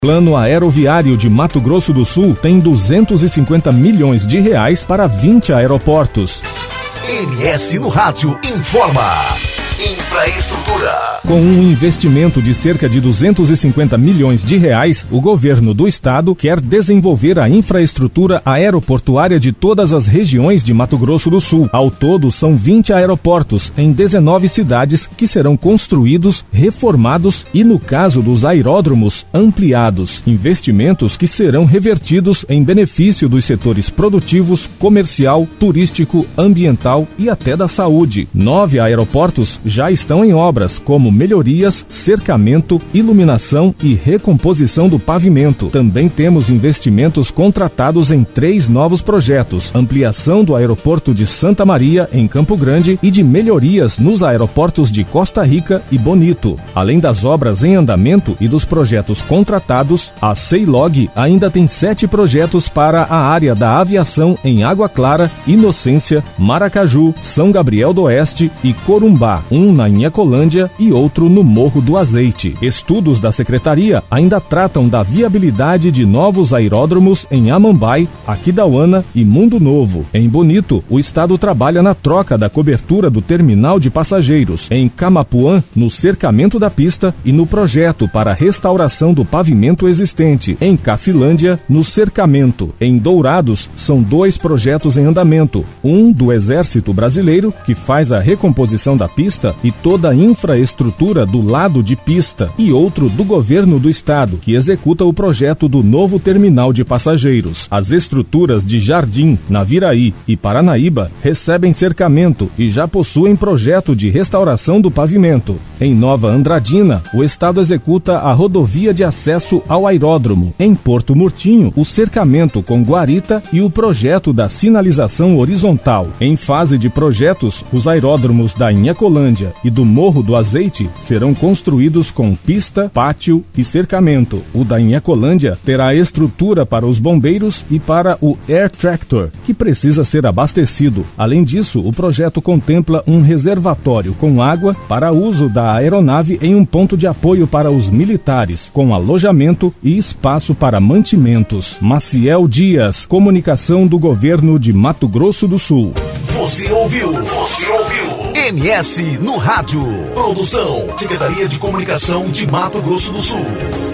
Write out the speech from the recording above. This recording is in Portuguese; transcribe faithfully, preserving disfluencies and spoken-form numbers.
Plano Aeroviário de Mato Grosso do Sul tem duzentos e cinquenta milhões de reais para vinte aeroportos. M S no Rádio informa. Infraestrutura. Com um investimento de cerca de duzentos e cinquenta milhões de reais, o governo do estado quer desenvolver a infraestrutura aeroportuária de todas as regiões de Mato Grosso do Sul. Ao todo, são vinte aeroportos em dezenove cidades que serão construídos, reformados e, no caso dos aeródromos, ampliados. Investimentos que serão revertidos em benefício dos setores produtivos, comercial, turístico, ambiental e até da saúde. Nove aeroportos já estão em obras, como melhorias, cercamento, iluminação e recomposição do pavimento. Também temos investimentos contratados em três novos projetos: ampliação do aeroporto de Santa Maria, em Campo Grande, e de melhorias nos aeroportos de Costa Rica e Bonito. Além das obras em andamento e dos projetos contratados, a Ceilog ainda tem sete projetos para a área da aviação em Água Clara, Inocência, Maracaju, São Gabriel do Oeste e Corumbá, um na Inhacolândia e outro no Morro do Azeite. Estudos da Secretaria ainda tratam da viabilidade de novos aeródromos em Amambai, Aquidauana e Mundo Novo. Em Bonito, o estado trabalha na troca da cobertura do terminal de passageiros. Em Camapuã, no cercamento da pista e no projeto para a restauração do pavimento existente. Em Cacilândia, no cercamento. Em Dourados, são dois projetos em andamento. Um do Exército Brasileiro, que faz a recomposição da pista e toda a infraestrutura do lado de pista, e outro do governo do estado, que executa o projeto do novo terminal de passageiros. As estruturas de Jardim, Naviraí e Paranaíba recebem cercamento e já possuem projeto de restauração do pavimento. Em Nova Andradina, o estado executa a rodovia de acesso ao aeródromo. Em Porto Murtinho, o cercamento com guarita e o projeto da sinalização horizontal. Em fase de projetos, os aeródromos da Inhacolândia e do Morro do Azeite serão construídos com pista, pátio e cercamento. O da Inhacolândia terá estrutura para os bombeiros e para o Air Tractor, que precisa ser abastecido. Além disso, o projeto contempla um reservatório com água para uso da aeronave em um ponto de apoio para os militares, com alojamento e espaço para mantimentos. Maciel Dias, comunicação do governo de Mato Grosso do Sul. Você ouviu? Você ouviu? M S no Rádio. Produção, Secretaria de Comunicação de Mato Grosso do Sul.